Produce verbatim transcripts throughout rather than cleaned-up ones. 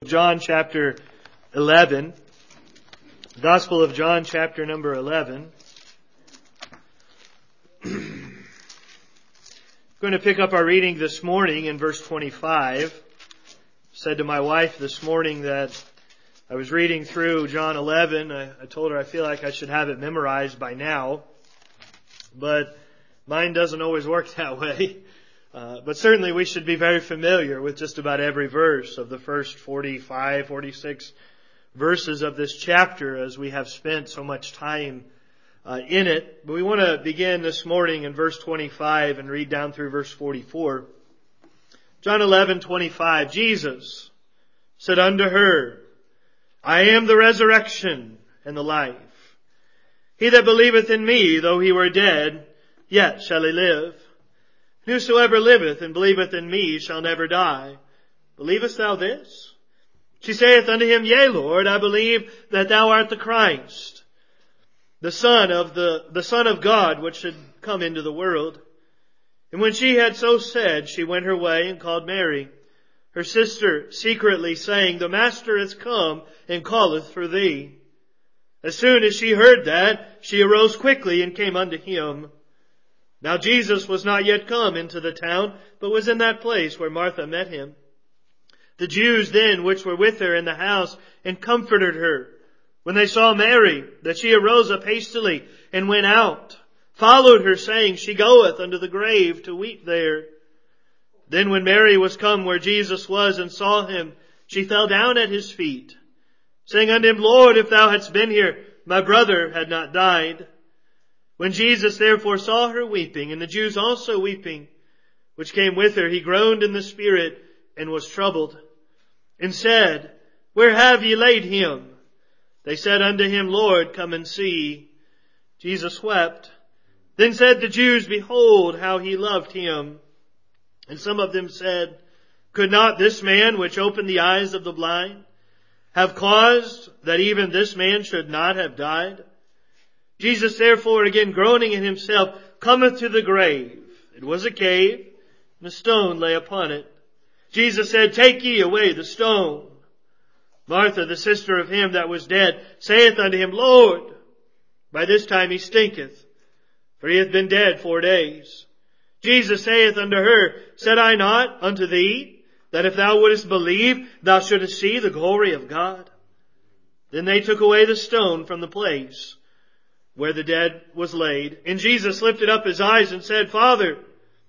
John chapter eleven. Gospel of John chapter number eleven. I'm going to pick up our reading this morning in verse twenty-five. Said to my wife this morning that I was reading through John eleven. I, I told her I feel like I should have it memorized by now. But mine doesn't always work that way. Uh, but certainly we should be very familiar with just about every verse of the first forty-five, forty-six verses of this chapter, as we have spent so much time uh, in it. But we want to begin this morning in verse twenty-five and read down through verse forty-four. John eleven, twenty-five. Jesus said unto her, I am the resurrection and the life. He that believeth in me, though he were dead, yet shall he live. Whosoever liveth and believeth in me shall never die. Believest thou this? She saith unto him, Yea, Lord, I believe that thou art the Christ, the Son of the, the Son of God, which should come into the world. And when she had so said, she went her way and called Mary, her sister, secretly, saying, The Master is come and calleth for thee. As soon as she heard that, she arose quickly and came unto him. Now Jesus was not yet come into the town, but was in that place where Martha met him. The Jews then which were with her in the house and comforted her, when they saw Mary, that she arose up hastily and went out, followed her, saying, She goeth unto the grave to weep there. Then when Mary was come where Jesus was and saw him, she fell down at his feet, saying unto him, Lord, if thou hadst been here, my brother had not died. When Jesus therefore saw her weeping, and the Jews also weeping, which came with her, he groaned in the spirit and was troubled, and said, Where have ye laid him? They said unto him, Lord, come and see. Jesus wept. Then said the Jews, Behold, how he loved him. And some of them said, Could not this man which opened the eyes of the blind have caused that even this man should not have died? Jesus therefore, again groaning in himself, cometh to the grave. It was a cave, and a stone lay upon it. Jesus said, Take ye away the stone. Martha, the sister of him that was dead, saith unto him, Lord, by this time he stinketh, for he hath been dead four days. Jesus saith unto her, Said I not unto thee, that if thou wouldest believe, thou shouldest see the glory of God? Then they took away the stone from the place where the dead was laid. And Jesus lifted up his eyes and said, Father,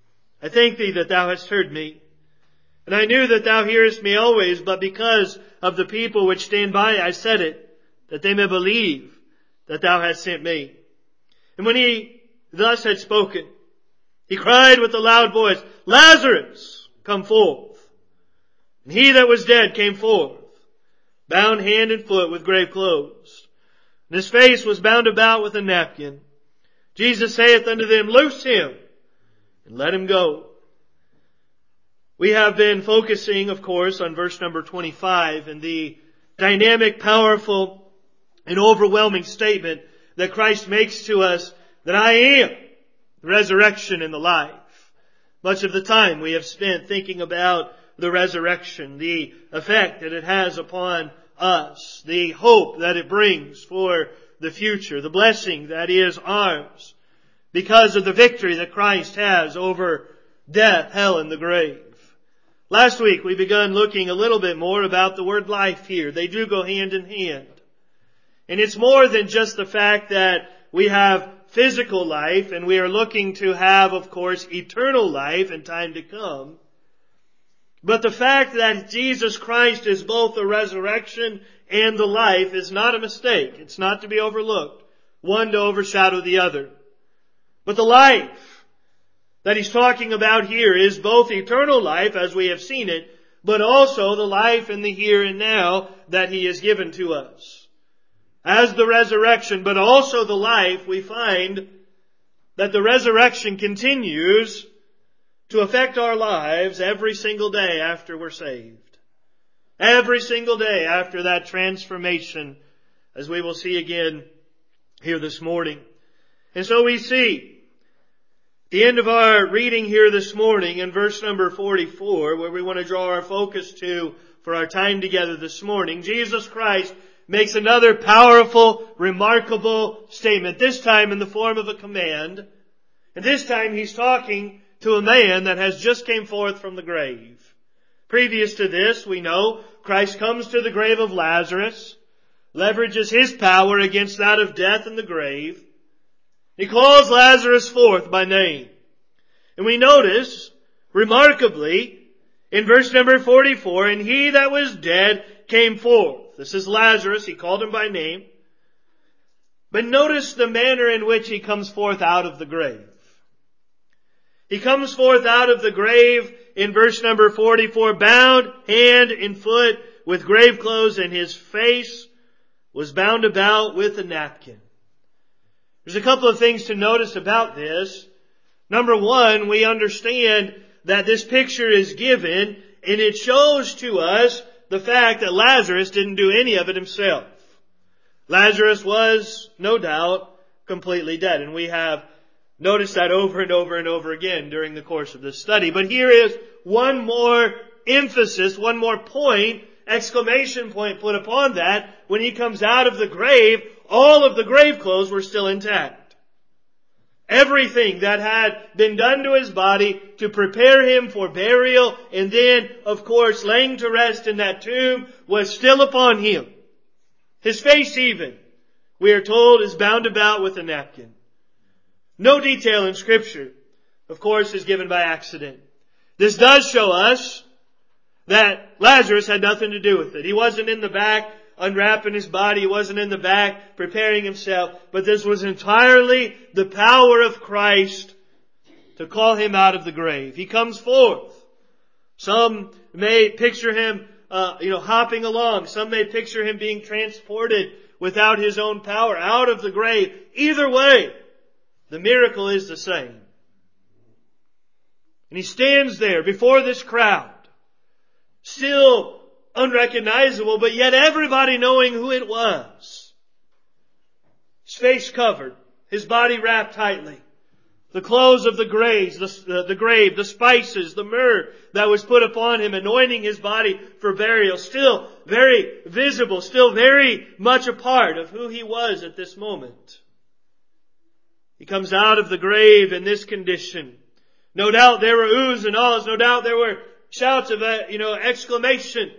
I thank thee that thou hast heard me. And I knew that thou hearest me always, but because of the people which stand by, I said it, that they may believe that thou hast sent me. And when he thus had spoken, he cried with a loud voice, Lazarus, come forth. And he that was dead came forth, bound hand and foot with grave clothes. And his face was bound about with a napkin. Jesus saith unto them, Loose him, and let him go. We have been focusing, of course, on verse number twenty-five and the dynamic, powerful, and overwhelming statement that Christ makes to us that I am the resurrection and the life. Much of the time we have spent thinking about the resurrection, the effect that it has upon us, the hope that it brings for the future, the blessing that is ours because of the victory that Christ has over death, hell, and the grave. Last week we began looking a little bit more about the word life here. They do go hand in hand. And it's more than just the fact that we have physical life and we are looking to have, of course, eternal life in time to come. But the fact that Jesus Christ is both the resurrection and the life is not a mistake. It's not to be overlooked. One to overshadow the other. But the life that he's talking about here is both eternal life, as we have seen it, but also the life in the here and now that he has given to us. As the resurrection, but also the life, we find that the resurrection continues to affect our lives every single day after we're saved. Every single day after that transformation, as we will see again here this morning. And so we see the end of our reading here this morning in verse number forty-four, where we want to draw our focus to for our time together this morning, Jesus Christ makes another powerful, remarkable statement, this time in the form of a command. And this time He's talking to a man that has just came forth from the grave. Previous to this, we know, Christ comes to the grave of Lazarus, leverages His power against that of death and the grave. He calls Lazarus forth by name. And we notice, remarkably, in verse number forty-four, and he that was dead came forth. This is Lazarus. He called him by name. But notice the manner in which he comes forth out of the grave. He comes forth out of the grave in verse number forty-four, bound hand and foot with grave clothes, and his face was bound about with a napkin. There's a couple of things to notice about this. Number one, we understand that this picture is given, and it shows to us the fact that Lazarus didn't do any of it himself. Lazarus was, no doubt, completely dead, and we have noticed that over and over and over again during the course of this study. But here is one more emphasis, one more point, exclamation point put upon that. When he comes out of the grave, all of the grave clothes were still intact. Everything that had been done to his body to prepare him for burial and then, of course, laying to rest in that tomb was still upon him. His face even, we are told, is bound about with a napkin. No detail in Scripture, of course, is given by accident. This does show us that Lazarus had nothing to do with it. He wasn't in the back unwrapping his body. He wasn't in the back preparing himself. But this was entirely the power of Christ to call him out of the grave. He comes forth. Some may picture him, uh, you know, hopping along. Some may picture him being transported without his own power out of the grave. Either way, the miracle is the same. And he stands there before this crowd, still unrecognizable, but yet everybody knowing who it was. His face covered, his body wrapped tightly. The clothes of the graves, the, the grave, the spices, the myrrh that was put upon him, anointing his body for burial, still very visible, still very much a part of who he was at this moment. He comes out of the grave in this condition. No doubt there were oohs and ahs. No doubt there were shouts of, you know, exclamation.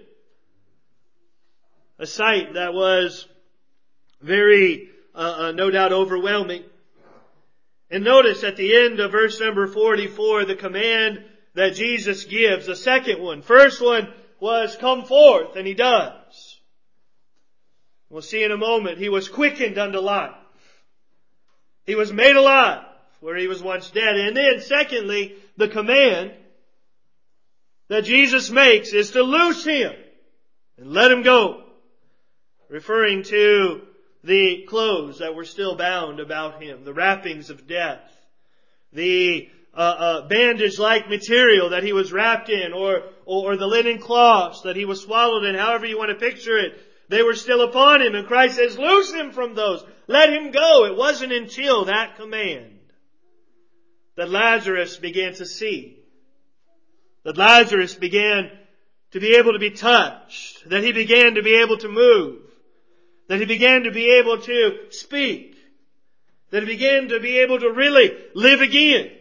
A sight that was very, uh, uh, no doubt overwhelming. And notice at the end of verse number forty-four, the command that Jesus gives, the second one. First one was come forth, and He does. We'll see in a moment, He was quickened unto life. He was made alive where He was once dead. And then secondly, the command that Jesus makes is to loose Him and let Him go. Referring to the clothes that were still bound about Him, the wrappings of death, the uh, uh, bandage-like material that He was wrapped in, or, or, or the linen cloths that He was swallowed in, however you want to picture it. They were still upon Him, and Christ says, loose Him from those. Let Him go. It wasn't until that command that Lazarus began to see, that Lazarus began to be able to be touched, that he began to be able to move, that he began to be able to speak, that he began to be able to really live again,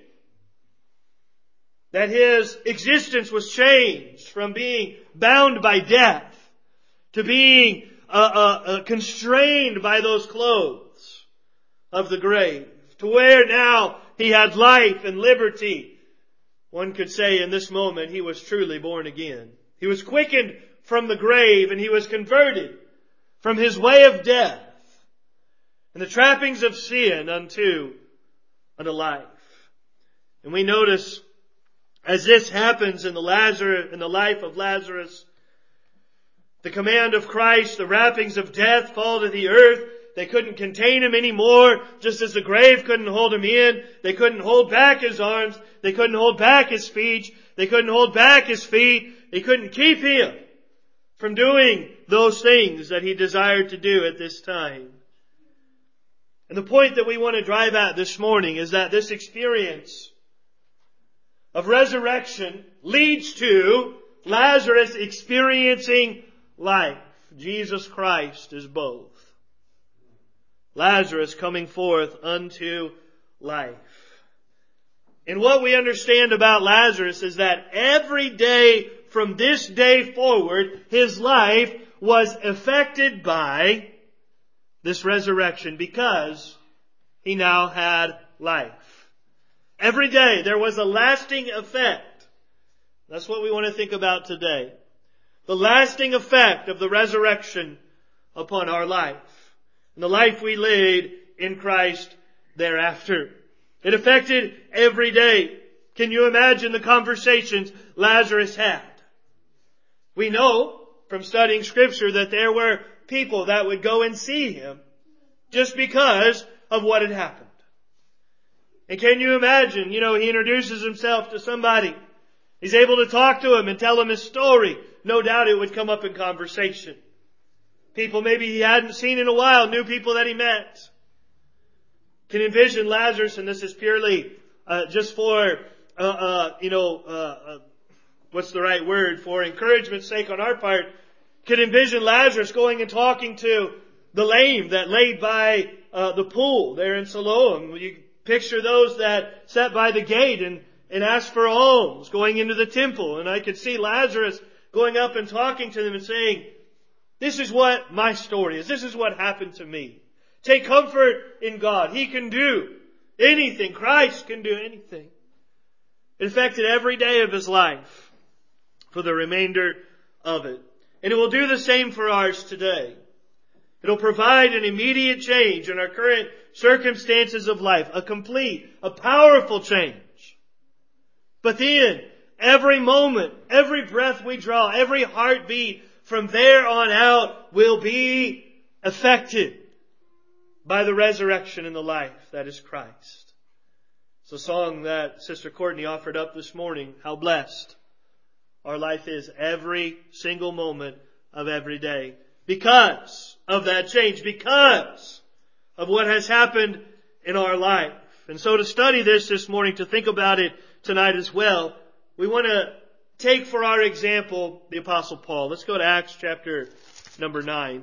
that his existence was changed from being bound by death to being uh, uh, uh, constrained by those clothes of the grave, to where now he had life and liberty. One could say in this moment he was truly born again. He was quickened from the grave, and he was converted from his way of death and the trappings of sin unto, unto life. And we notice as this happens in the Lazarus, in the life of Lazarus, the command of Christ, the wrappings of death fall to the earth. They couldn't contain Him anymore, just as the grave couldn't hold Him in. They couldn't hold back His arms. They couldn't hold back His speech. They couldn't hold back His feet. They couldn't keep Him from doing those things that He desired to do at this time. And the point that we want to drive at this morning is that this experience of resurrection leads to Lazarus experiencing life. Jesus Christ is both. Lazarus coming forth unto life. And what we understand about Lazarus is that every day from this day forward, his life was affected by this resurrection because he now had life. Every day there was a lasting effect. That's what we want to think about today. The lasting effect of the resurrection upon our life and the life we lead in Christ thereafter. It affected every day. Can you imagine the conversations Lazarus had? We know from studying Scripture that there were people that would go and see him just because of what had happened. And can you imagine, you know, he introduces himself to somebody. He's able to talk to him and tell him his story. No doubt it would come up in conversation. People maybe he hadn't seen in a while, new people that he met. Can envision Lazarus, and this is purely uh, just for, uh, uh, you know, uh, uh, what's the right word, for encouragement's sake on our part, could envision Lazarus going and talking to the lame that laid by uh, the pool there in Siloam. You picture those that sat by the gate and, and asked for alms going into the temple. And I could see Lazarus going up and talking to them and saying, this is what my story is. This is what happened to me. Take comfort in God. He can do anything. Christ can do anything. It affected every day of his life for the remainder of it. And it will do the same for ours today. It'll provide an immediate change in our current circumstances of life. A complete, a powerful change. But then, every moment, every breath we draw, every heartbeat from there on out will be affected by the resurrection and the life that is Christ. It's a song that Sister Courtney offered up this morning. How blessed our life is every single moment of every day. Because of that change. Because of what has happened in our life. And so to study this this morning, to think about it tonight as well, we want to take for our example the Apostle Paul. Let's go to Acts chapter number nine.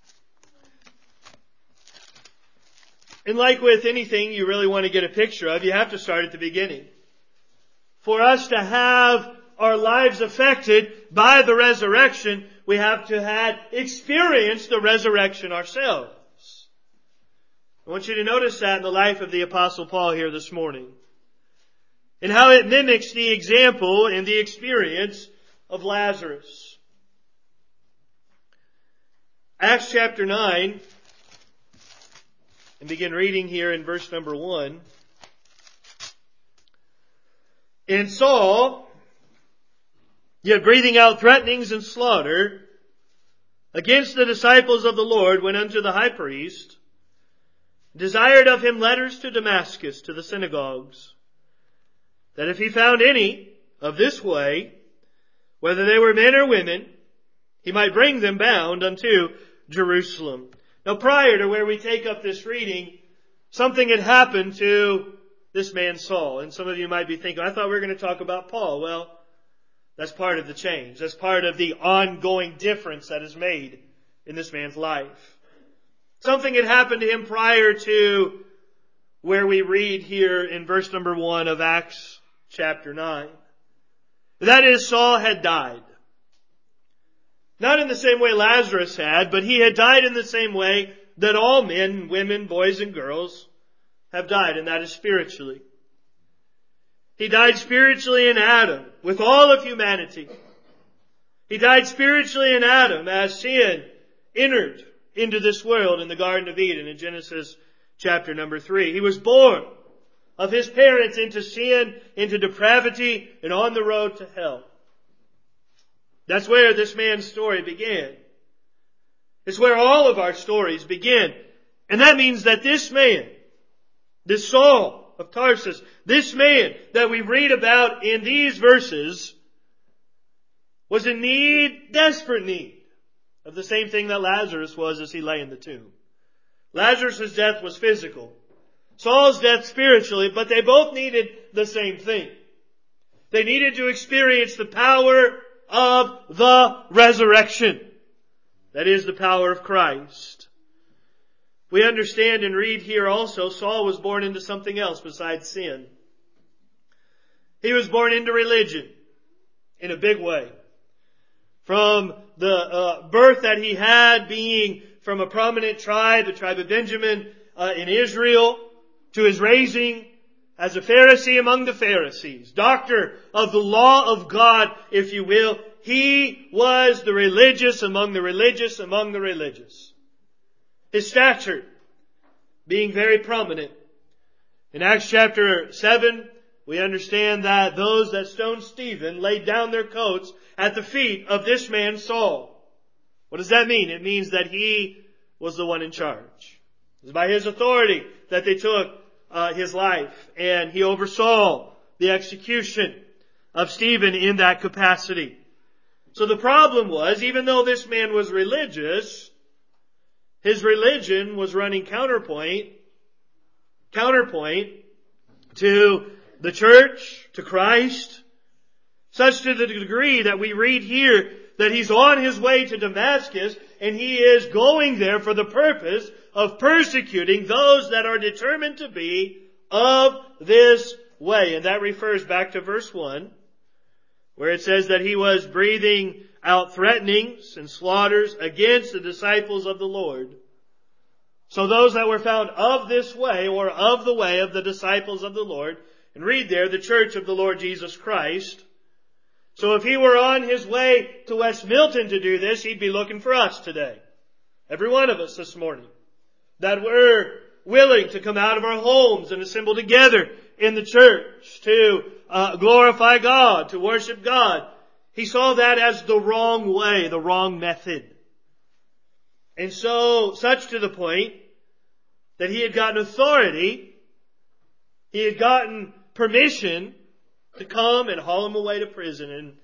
And like with anything you really want to get a picture of, you have to start at the beginning. For us to have our lives affected by the resurrection, we have to have experienced the resurrection ourselves. I want you to notice that in the life of the Apostle Paul here this morning. And how it mimics the example and the experience of Lazarus. Acts chapter nine. And begin reading here in verse number one. And Saul, yet breathing out threatenings and slaughter against the disciples of the Lord, went unto the high priest, desired of him letters to Damascus, to the synagogues, that if he found any of this way, whether they were men or women, he might bring them bound unto Jerusalem. Now prior to where we take up this reading, something had happened to this man Saul. And some of you might be thinking, I thought we were going to talk about Paul. Well, that's part of the change. That's part of the ongoing difference that is made in this man's life. Something had happened to him prior to where we read here in verse number one of Acts chapter nine. That is, Saul had died. Not in the same way Lazarus had, but he had died in the same way that all men, women, boys, and girls have died, and that is spiritually. He died spiritually in Adam, with all of humanity. He died spiritually in Adam as sin entered into this world in the Garden of Eden in Genesis chapter number three. He was born of his parents into sin, into depravity, and on the road to hell. That's where this man's story began. It's where all of our stories begin. And that means that this man, this Saul of Tarsus, this man that we read about in these verses, was in need, desperate need, of the same thing that Lazarus was as he lay in the tomb. Lazarus' death was physical. Saul's death spiritually, but they both needed the same thing. They needed to experience the power of the resurrection. That is the power of Christ. We understand and read here also, Saul was born into something else besides sin. He was born into religion in a big way. From the uh, birth that he had, being from a prominent tribe, the tribe of Benjamin uh, in Israel, to his raising as a Pharisee among the Pharisees, doctor of the law of God, if you will. He was the religious among the religious among the religious. His stature being very prominent. In Acts chapter seven, we understand that those that stoned Stephen laid down their coats at the feet of this man Saul. What does that mean? It means that he was the one in charge. It was by his authority that they took uh, his life, and he oversaw the execution of Stephen in that capacity. So the problem was, even though this man was religious, his religion was running counterpoint, counterpoint to the church, to Christ, such to the degree that we read here that he's on his way to Damascus, and he is going there for the purpose of persecuting those that are determined to be of this way. And that refers back to verse one, where it says that he was breathing out threatenings and slaughters against the disciples of the Lord. So those that were found of this way, or of the way of the disciples of the Lord, and read there, the church of the Lord Jesus Christ. So if he were on his way to West Milton to do this, he'd be looking for us today. Every one of us this morning. That we're willing to come out of our homes and assemble together in the church to uh, glorify God, to worship God. He saw that as the wrong way, the wrong method. And so, such to the point that he had gotten authority, he had gotten permission to come and haul him away to prison. And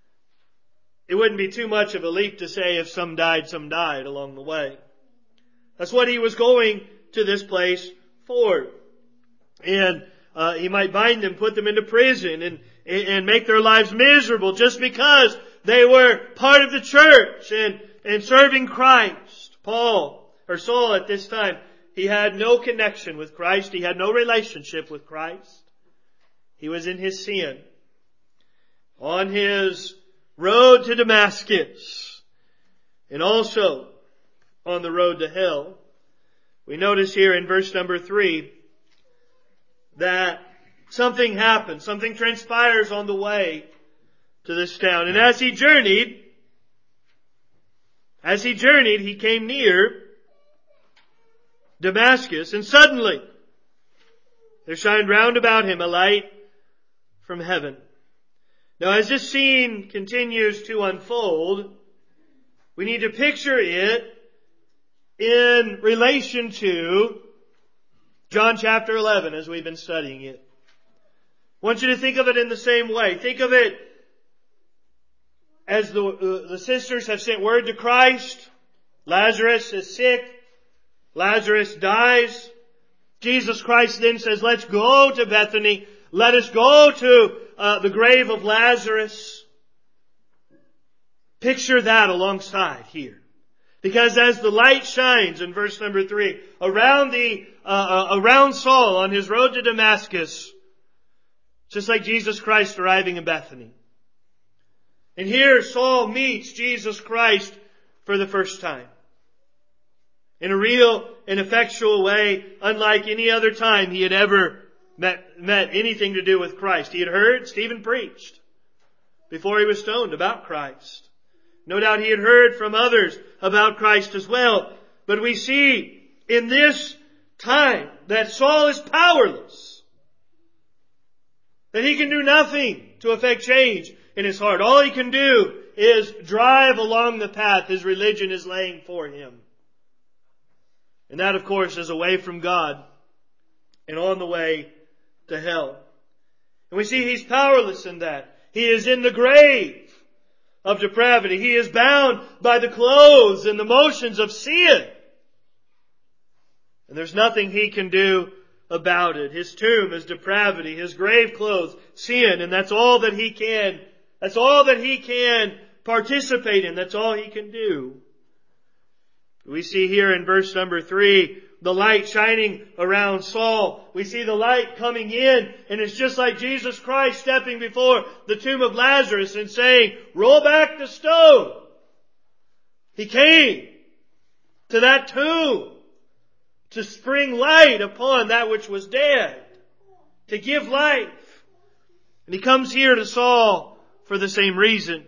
it wouldn't be too much of a leap to say if some died, some died along the way. That's what he was going to this place for. And uh, he might bind them, put them into prison, and, and make their lives miserable just because they were part of the church and, and serving Christ. Paul, or Saul at this time, he had no connection with Christ. He had no relationship with Christ. He was in his sin. On his road to Damascus. And also on the road to hell. We notice here in verse number three that something happens. Something transpires on the way to this town. And as he journeyed, as he journeyed, he came near Damascus, and suddenly there shined round about him a light from heaven. Now, as this scene continues to unfold, we need to picture it in relation to John chapter eleven as we've been studying it. I want you to think of it in the same way. Think of it as the, uh, the sisters have sent word to Christ. Lazarus is sick. Lazarus dies. Jesus Christ then says, let's go to Bethany. Let us go to uh, the grave of Lazarus. Picture that alongside here. Because as the light shines in verse number three, around the, uh, uh, around Saul on his road to Damascus, just like Jesus Christ arriving in Bethany. And here Saul meets Jesus Christ for the first time. In a real and effectual way, unlike any other time he had ever met, met anything to do with Christ. He had heard Stephen preached before he was stoned about Christ. No doubt he had heard from others about Christ as well. But we see in this time that Saul is powerless. That he can do nothing to effect change in his heart. All he can do is drive along the path his religion is laying for him. And that, of course, is away from God and on the way to hell. And we see he's powerless in that. He is in the grave of depravity. He is bound by the clothes and the motions of sin. And there's nothing he can do about it. His tomb is depravity. His grave clothes, sin. And that's all that he can That's all that he can participate in. That's all he can do. We see here in verse number three, the light shining around Saul. We see the light coming in, and it's just like Jesus Christ stepping before the tomb of Lazarus and saying, roll back the stone. He came to that tomb to spring light upon that which was dead, to give life. And he comes here to Saul for the same reason.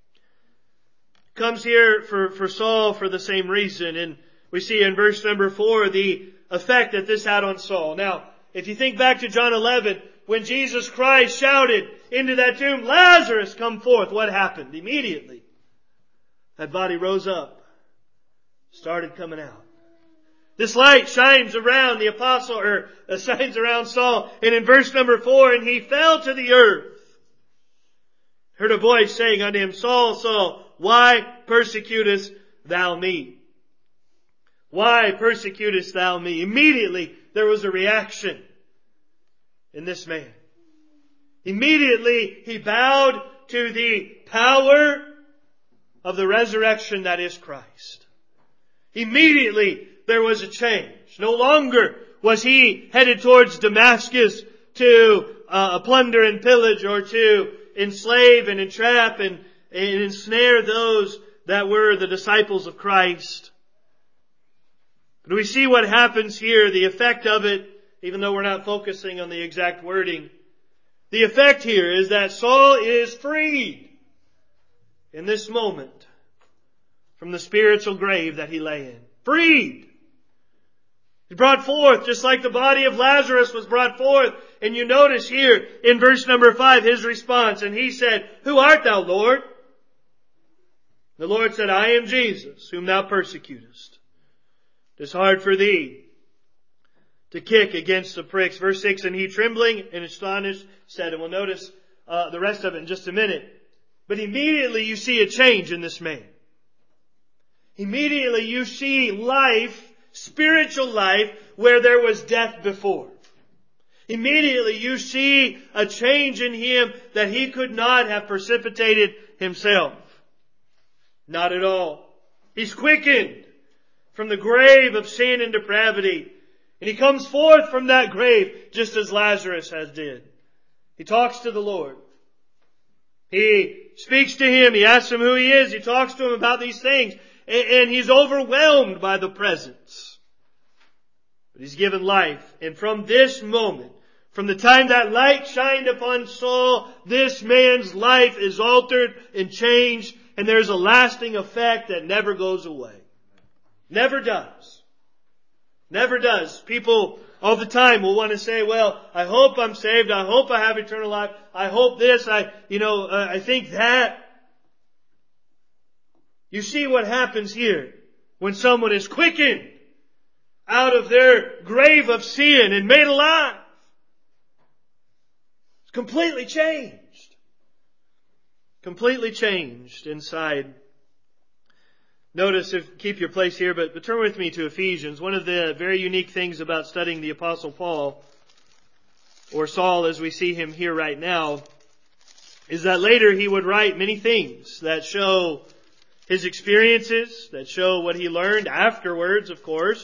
Comes here for, for Saul for the same reason. And we see in verse number four the effect that this had on Saul. Now, if you think back to John eleven, when Jesus Christ shouted into that tomb, Lazarus, come forth, what happened? Immediately, that body rose up, started coming out. This light shines around the apostle, or uh, shines around Saul. And in verse number four, and he fell to the earth. Heard a voice saying unto him, Saul, Saul, why persecutest thou me? Why persecutest thou me? Immediately there was a reaction in this man. Immediately he bowed to the power of the resurrection that is Christ. Immediately there was a change. No longer was he headed towards Damascus to uh, plunder and pillage, or to enslave and entrap and, and ensnare those that were the disciples of Christ. But we see what happens here, the effect of it, even though we're not focusing on the exact wording. The effect here is that Saul is freed in this moment from the spiritual grave that he lay in. Freed! He's brought forth, just like the body of Lazarus was brought forth. And you notice here in verse number five his response. And he said, Who art thou, Lord? The Lord said, I am Jesus, whom thou persecutest. It is hard for thee to kick against the pricks. Verse six, and he trembling and astonished said, and we'll notice uh, the rest of it in just a minute. But immediately you see a change in this man. Immediately you see life, spiritual life, where there was death before. Immediately you see a change in him that he could not have precipitated himself. Not at all. He's quickened from the grave of sin and depravity. And he comes forth from that grave just as Lazarus has did. He talks to the Lord. He speaks to him. He asks him who he is. He talks to him about these things. And he's overwhelmed by the presence. But he's given life. And from this moment, from the time that light shined upon Saul, this man's life is altered and changed. And there's a lasting effect that never goes away. Never does. Never does. People all the time will want to say, well, I hope I'm saved. I hope I have eternal life. I hope this. I, you know, uh, I think that. You see what happens here when someone is quickened out of their grave of sin and made alive. It's completely changed. Completely changed inside. Notice, if keep your place here, but, but turn with me to Ephesians. One of the very unique things about studying the Apostle Paul, or Saul as we see him here right now, is that later he would write many things that show his experiences, that show what he learned afterwards, of course.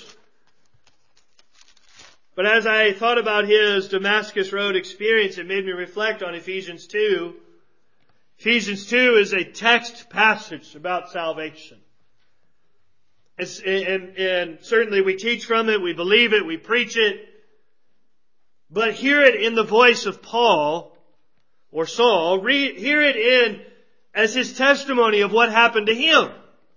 But as I thought about his Damascus Road experience, it made me reflect on Ephesians two. Ephesians two is a text passage about salvation. It's, and, and certainly we teach from it, we believe it, we preach it. But hear it in the voice of Paul, or Saul. Read, hear it in as his testimony of what happened to him.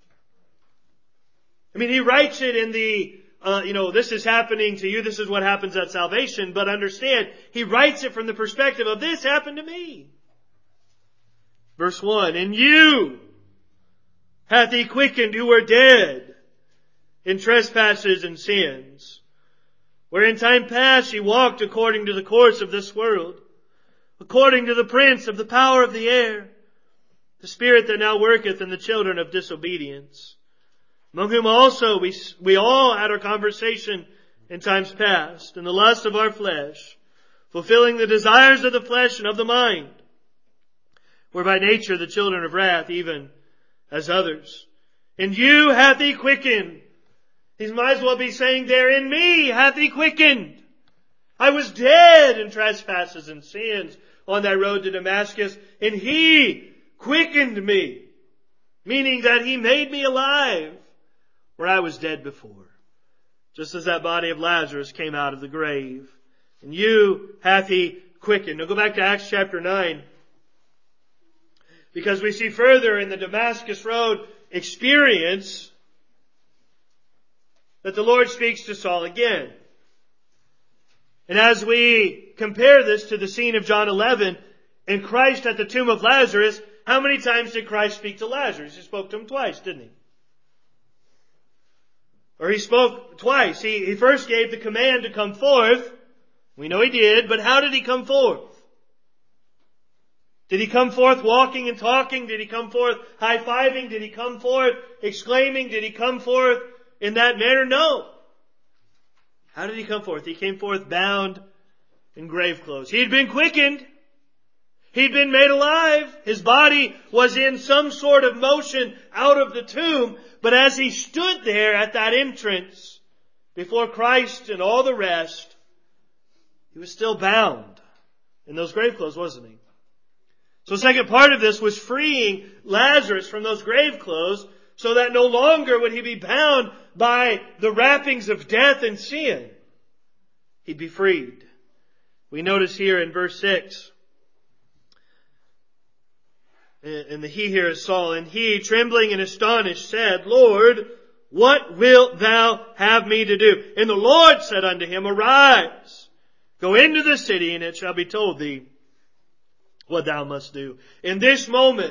I mean, he writes it in the, uh, you know, this is happening to you, this is what happens at salvation. But understand, he writes it from the perspective of this happened to me. Verse one, and you hath he quickened who were dead in trespasses and sins, where in time past ye walked according to the course of this world, according to the prince of the power of the air, the spirit that now worketh in the children of disobedience, among whom also we, we all had our conversation in times past, in the lust of our flesh, fulfilling the desires of the flesh and of the mind, were by nature the children of wrath, even as others. And you hath He quickened. He might as well be saying there, in me hath He quickened. I was dead in trespasses and sins on that road to Damascus, and He quickened me. Meaning that He made me alive where I was dead before. Just as that body of Lazarus came out of the grave. And you hath He quickened. Now go back to Acts chapter nine. Because we see further in the Damascus Road experience that the Lord speaks to Saul again. And as we compare this to the scene of John eleven and Christ at the tomb of Lazarus, how many times did Christ speak to Lazarus? He spoke to him twice, didn't He? Or He spoke twice. He, he first gave the command to come forth. We know He did, but how did He come forth? Did He come forth walking and talking? Did He come forth high-fiving? Did He come forth exclaiming? Did He come forth in that manner? No. How did He come forth? He came forth bound in grave clothes. He had been quickened. He'd been made alive. His body was in some sort of motion out of the tomb. But as He stood there at that entrance before Christ and all the rest, He was still bound in those grave clothes, wasn't He? So the second part of this was freeing Lazarus from those grave clothes so that no longer would he be bound by the wrappings of death and sin. He'd be freed. We notice here in verse six, and the he here is Saul, and he, trembling and astonished, said, Lord, what wilt thou have me to do? And the Lord said unto him, Arise, go into the city, and it shall be told thee what thou must do. In this moment,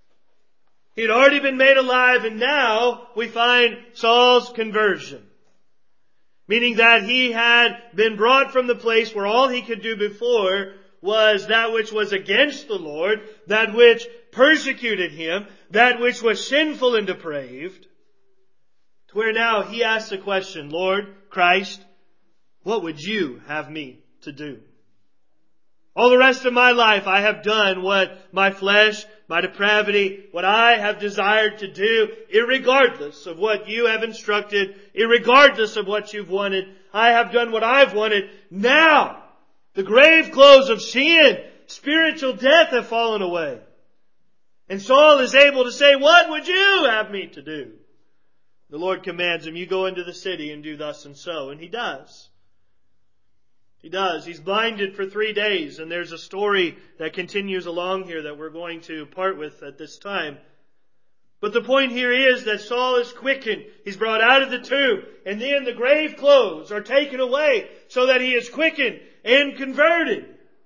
he had already been made alive, and now we find Saul's conversion. Meaning that he had been brought from the place where all he could do before was that which was against the Lord, that which persecuted him, that which was sinful and depraved, to where now he asks the question, Lord, Christ, what would you have me to do? All the rest of my life I have done what my flesh, my depravity, what I have desired to do, irregardless of what you have instructed, irregardless of what you've wanted. I have done what I've wanted. Now, the grave clothes of sin, spiritual death have fallen away. And Saul is able to say, what would you have me to do? The Lord commands him, you go into the city and do thus and so. And he does. He does. He's blinded for three days. And there's a story that continues along here that we're going to part with at this time. But the point here is that Saul is quickened. He's brought out of the tomb. And then the grave clothes are taken away so that he is quickened and converted.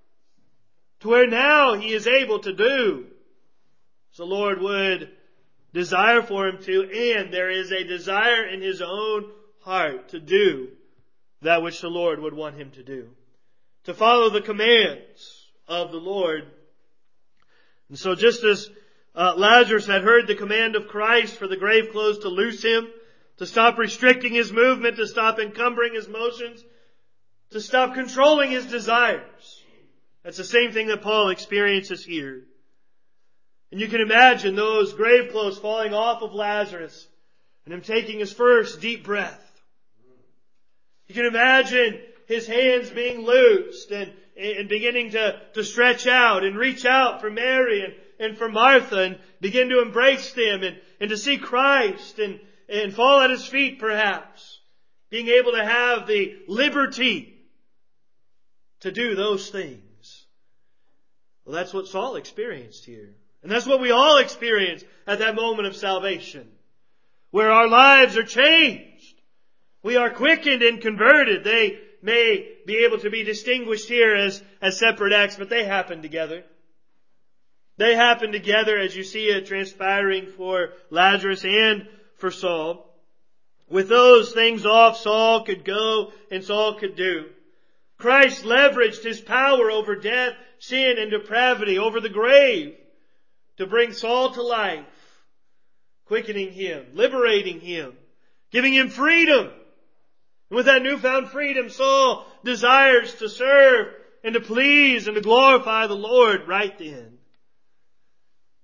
To where now he is able to do as the Lord would desire for him to. And there is a desire in his own heart to do that which the Lord would want him to do. To follow the commands of the Lord. And so just as uh, Lazarus had heard the command of Christ for the grave clothes to loose him, to stop restricting his movement, to stop encumbering his motions, to stop controlling his desires. That's the same thing that Paul experiences here. And you can imagine those grave clothes falling off of Lazarus and him taking his first deep breath. You can imagine his hands being loosed and, and beginning to, to stretch out and reach out for Mary and, and for Martha and begin to embrace them and, and to see Christ and, and fall at His feet perhaps. Being able to have the liberty to do those things. Well, that's what Saul experienced here. And that's what we all experience at that moment of salvation. Where our lives are changed. We are quickened and converted. They may be able to be distinguished here as, as separate acts, but they happen together. They happen together as you see it transpiring for Lazarus and for Saul. With those things off, Saul could go and Saul could do. Christ leveraged His power over death, sin, and depravity, over the grave, to bring Saul to life, quickening him, liberating him, giving him freedom. And with that newfound freedom, Saul desires to serve and to please and to glorify the Lord right then.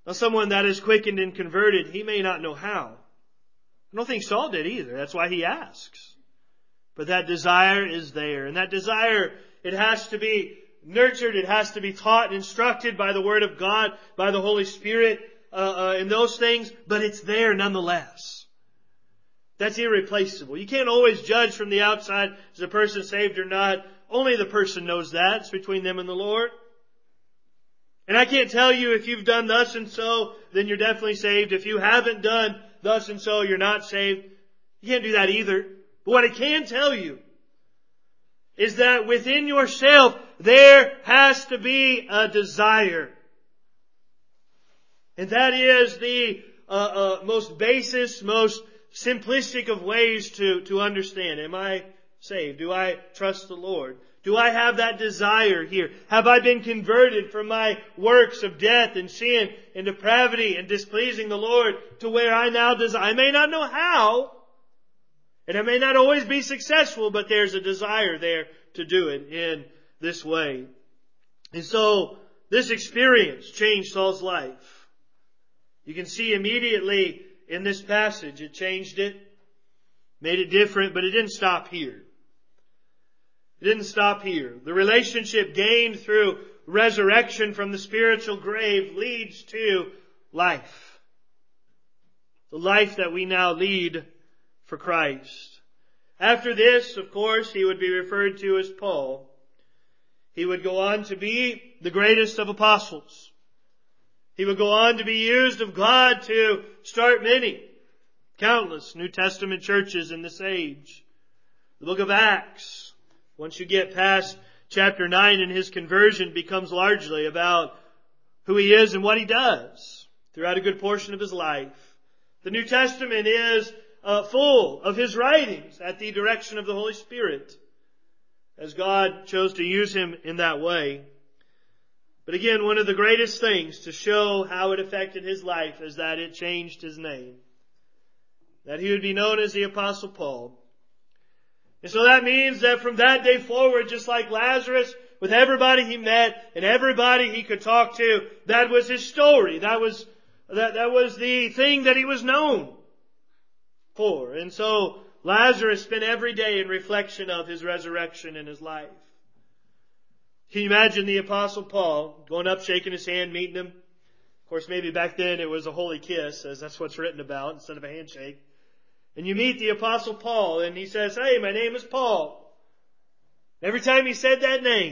Now, someone that is quickened and converted, he may not know how. I don't think Saul did either. That's why he asks. But that desire is there. And that desire, it has to be nurtured. It has to be taught and instructed by the Word of God, by the Holy Spirit, uh, uh, in those things. But it's there nonetheless. That's irreplaceable. You can't always judge from the outside, is a person saved or not. Only the person knows that. It's between them and the Lord. And I can't tell you if you've done thus and so, then you're definitely saved. If you haven't done thus and so, you're not saved. You can't do that either. But what I can tell you is that within yourself, there has to be a desire. And that is the uh, uh, most basis, most simplistic of ways to, to understand. Am I saved? Do I trust the Lord? Do I have that desire here? Have I been converted from my works of death and sin and depravity and displeasing the Lord to where I now desire? I may not know how, and I may not always be successful, but there's a desire there to do it in this way. And so, this experience changed Saul's life. You can see immediately in this passage, it changed it, made it different, but it didn't stop here. It didn't stop here. The relationship gained through resurrection from the spiritual grave leads to life. The life that we now lead for Christ. After this, of course, he would be referred to as Paul. He would go on to be the greatest of apostles. He would go on to be used of God to start many, countless New Testament churches in this age. The book of Acts, once you get past chapter nine, and his conversion becomes largely about who he is and what he does throughout a good portion of his life. The New Testament is uh, full of his writings at the direction of the Holy Spirit, as God chose to use him in that way. But again, one of the greatest things to show how it affected his life is that it changed his name. That he would be known as the Apostle Paul. And so that means that from that day forward, just like Lazarus, with everybody he met and everybody he could talk to, that was his story. That was, that, that was the thing that he was known for. And so Lazarus spent every day in reflection of his resurrection in his life. Can you imagine the Apostle Paul going up, shaking his hand, meeting him? Of course, maybe back then it was a holy kiss, as that's what's written about, instead of a handshake. And you meet the Apostle Paul, and he says, "Hey, my name is Paul." Every time he said that name,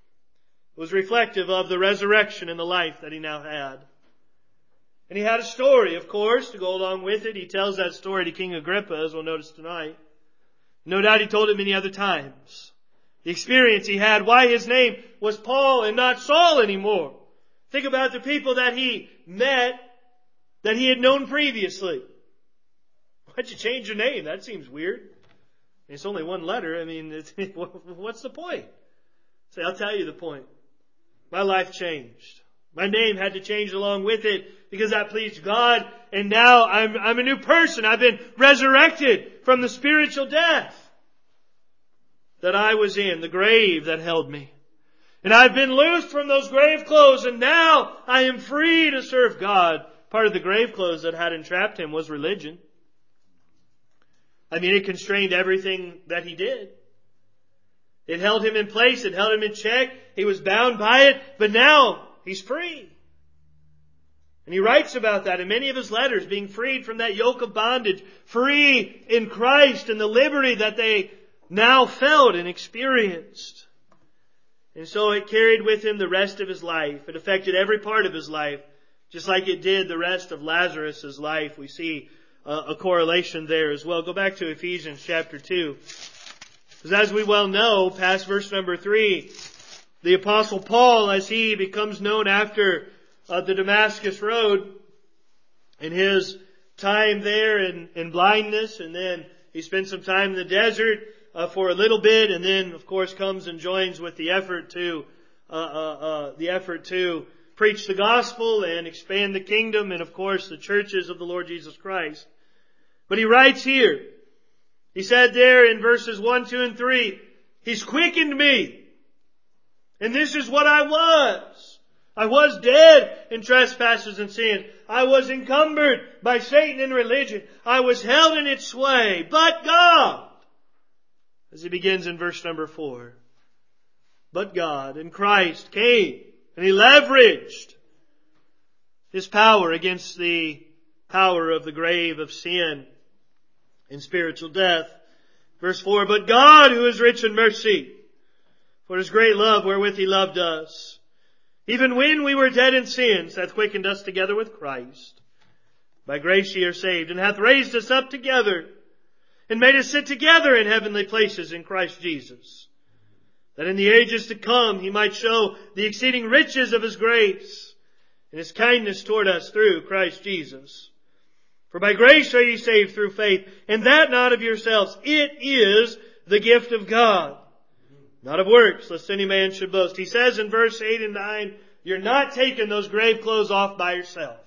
it was reflective of the resurrection and the life that he now had. And he had a story, of course, to go along with it. He tells that story to King Agrippa, as we'll notice tonight. No doubt he told it many other times. The experience he had, why his name was Paul and not Saul anymore. Think about the people that he met that he had known previously. Why'd you change your name? That seems weird. It's only one letter. I mean, it's, what's the point? Say, I'll tell you the point. My life changed. My name had to change along with it because that pleased God. And now I'm, I'm a new person. I've been resurrected from the spiritual death that I was in, the grave that held me. And I've been loosed from those grave clothes, and now I am free to serve God. Part of the grave clothes that had entrapped him was religion. I mean, it constrained everything that he did. It held him in place. It held him in check. He was bound by it. But now he's free. And he writes about that in many of his letters, being freed from that yoke of bondage, free in Christ and the liberty that they now felt and experienced. And so it carried with him the rest of his life. It affected every part of his life, just like it did the rest of Lazarus' life. We see Uh, a correlation there as well. Go back to Ephesians chapter two. Because as we well know, past verse number three, the Apostle Paul, as he becomes known after uh, the Damascus Road, in his time there in, in blindness, and then he spent some time in the desert uh, for a little bit, and then of course comes and joins with the effort to uh, uh, uh, the effort to preach the gospel and expand the kingdom, and of course the churches of the Lord Jesus Christ. But he writes here, he said there in verses one, two, and three, He's quickened me. And this is what I was. I was dead in trespasses and sin. I was encumbered by Satan and religion. I was held in its sway. But God, as he begins in verse number four, but God in Christ came and He leveraged His power against the power of the grave of sin and spiritual death. Verse four, but God, who is rich in mercy, for His great love wherewith He loved us, even when we were dead in sins, hath quickened us together with Christ. By grace ye are saved, and hath raised us up together, and made us sit together in heavenly places in Christ Jesus, that in the ages to come He might show the exceeding riches of His grace, and His kindness toward us through Christ Jesus. For by grace are ye saved through faith, and that not of yourselves. It is the gift of God, not of works, lest any man should boast. He says in verse eight and nine, you're not taking those grave clothes off by yourself.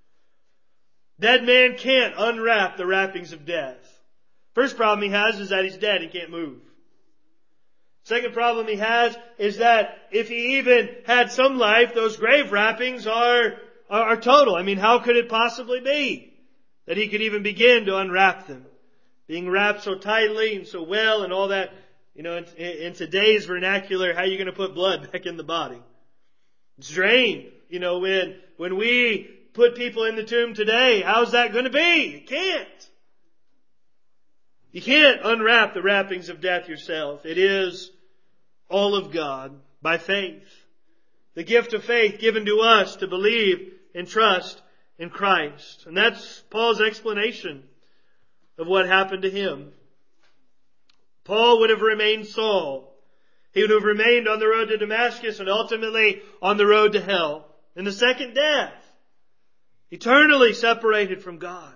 Dead man can't unwrap the wrappings of death. First problem he has is that he's dead and can't move. Second problem he has is that if he even had some life, those grave wrappings are, are, are total. I mean, how could it possibly be that he could even begin to unwrap them? Being wrapped so tightly and so well and all that. You know, in, in today's vernacular, how are you going to put blood back in the body? It's drained. You know, when, when we put people in the tomb today, how's that going to be? You can't. You can't unwrap the wrappings of death yourself. It is all of God by faith. The gift of faith given to us to believe and trust in Christ. And that's Paul's explanation of what happened to him. Paul would have remained Saul. He would have remained on the road to Damascus and ultimately on the road to hell. In the second death, eternally separated from God.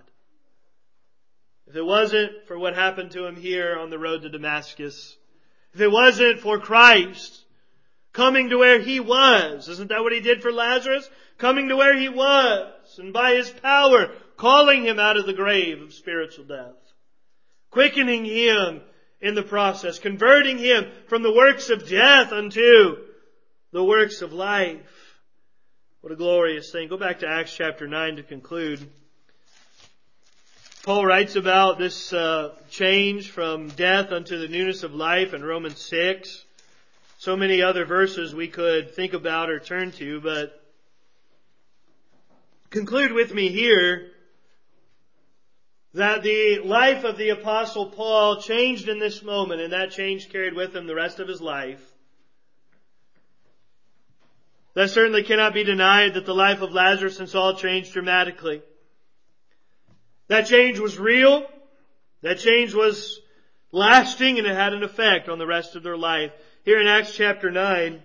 If it wasn't for what happened to him here on the road to Damascus, if it wasn't for Christ coming to where He was, isn't that what He did for Lazarus? Coming to where he was and by His power calling him out of the grave of spiritual death. Quickening him in the process, converting him from the works of death unto the works of life. What a glorious thing. Go back to Acts chapter nine to conclude. Paul writes about this uh, change from death unto the newness of life in Romans six. So many other verses we could think about or turn to, but conclude with me here that the life of the Apostle Paul changed in this moment, and that change carried with him the rest of his life. That certainly cannot be denied that the life of Lazarus and Saul changed dramatically. That change was real. That change was lasting, and it had an effect on the rest of their life. Here in Acts chapter nine,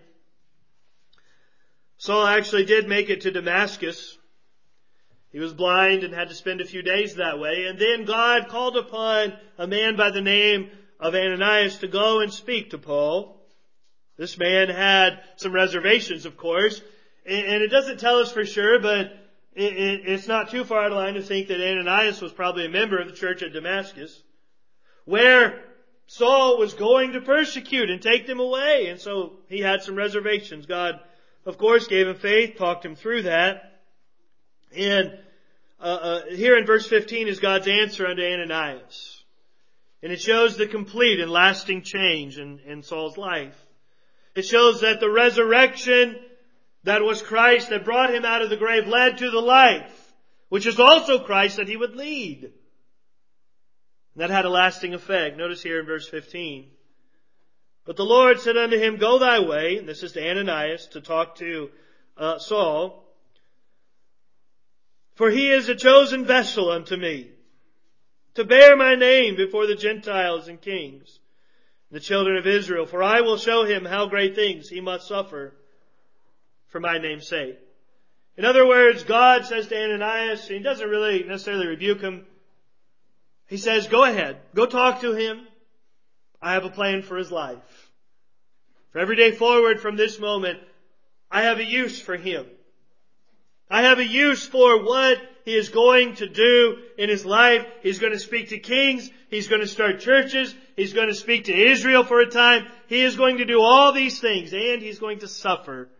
Saul actually did make it to Damascus. He was blind and had to spend a few days that way. And then God called upon a man by the name of Ananias to go and speak to Paul. This man had some reservations, of course. And it doesn't tell us for sure, but it's not too far out of line to think that Ananias was probably a member of the church at Damascus, where Saul was going to persecute and take them away. And so he had some reservations. God, of course, gave him faith, talked him through that. And uh, uh, here in verse fifteen is God's answer unto Ananias. And it shows the complete and lasting change in, in Saul's life. It shows that the resurrection that was Christ that brought him out of the grave led to the life, which is also Christ that he would lead. And that had a lasting effect. Notice here in verse fifteen. But the Lord said unto him, Go thy way. And this is to Ananias to talk to uh, Saul. For he is a chosen vessel unto me, to bear my name before the Gentiles and kings, the children of Israel. For I will show him how great things he must suffer for my name's sake. In other words, God says to Ananias, he doesn't really necessarily rebuke him. He says, go ahead, go talk to him. I have a plan for his life. For every day forward from this moment, I have a use for him. I have a use for what he is going to do in his life. He's going to speak to kings. He's going to start churches. He's going to speak to Israel for a time. He is going to do all these things, and he's going to suffer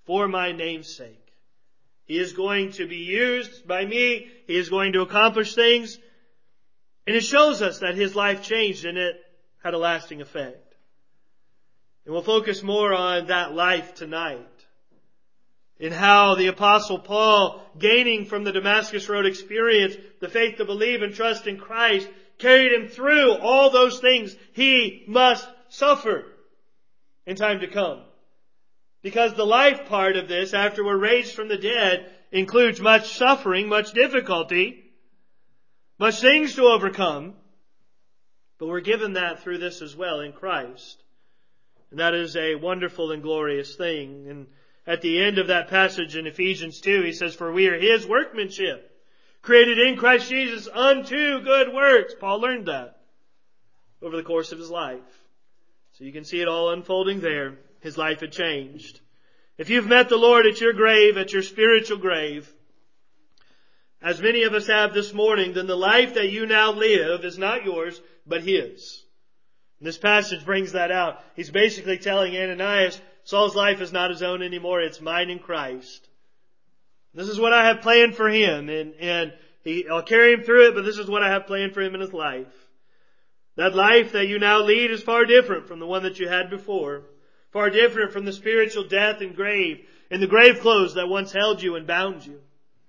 for my name's sake. He is going to be used by me. He is going to accomplish things. And it shows us that his life changed and it had a lasting effect. And we'll focus more on that life tonight. In how the Apostle Paul, gaining from the Damascus Road experience the faith to believe and trust in Christ, carried him through all those things he must suffer in time to come. Because the life part of this, after we're raised from the dead, includes much suffering, much difficulty, much things to overcome. But we're given that through this as well in Christ. And that is a wonderful and glorious thing. And at the end of that passage in Ephesians two, he says, "For we are His workmanship, created in Christ Jesus unto good works." Paul learned that over the course of his life. So you can see it all unfolding there. His life had changed. If you've met the Lord at your grave, at your spiritual grave, as many of us have this morning, then the life that you now live is not yours, but His. And this passage brings that out. He's basically telling Ananias, Saul's life is not his own anymore, it's mine in Christ. This is what I have planned for him, and, and he, I'll carry him through it, but this is what I have planned for him in his life. That life that you now lead is far different from the one that you had before. Far different from the spiritual death and grave, and the grave clothes that once held you and bound you.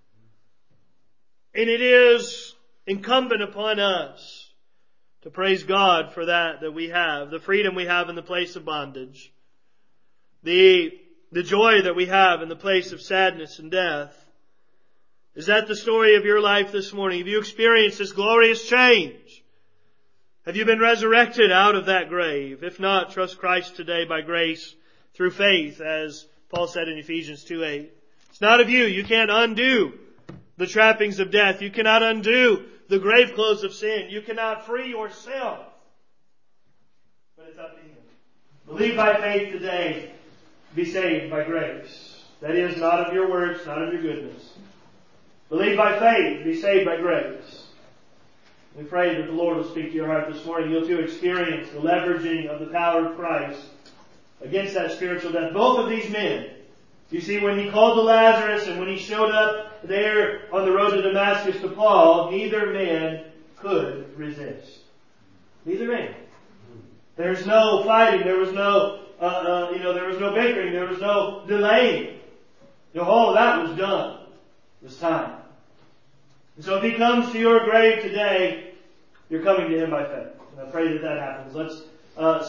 And it is incumbent upon us to praise God for that that we have, the freedom we have in the place of bondage, the, the joy that we have in the place of sadness and death. Is that the story of your life this morning? Have you experienced this glorious change? Have you been resurrected out of that grave? If not, trust Christ today by grace through faith, as Paul said in Ephesians two eight. It's not of you. You can't undo the trappings of death. You cannot undo the grave clothes of sin. You cannot free yourself. But it's up to Him. Believe by faith today. Be saved by grace. That is, not of your works, not of your goodness. Believe by faith. Be saved by grace. We pray that the Lord will speak to your heart this morning. You'll too experience the leveraging of the power of Christ against that spiritual death. Both of these men, you see, when he called to Lazarus and when he showed up there on the road to Damascus to Paul, neither man could resist. Neither man. There's no fighting. There was no, uh, uh, you know, there was no bickering. There was no delaying. You know, all of that was done this time. And so if he comes to your grave today, you're coming to him by faith. And I pray that that happens. Let's uh,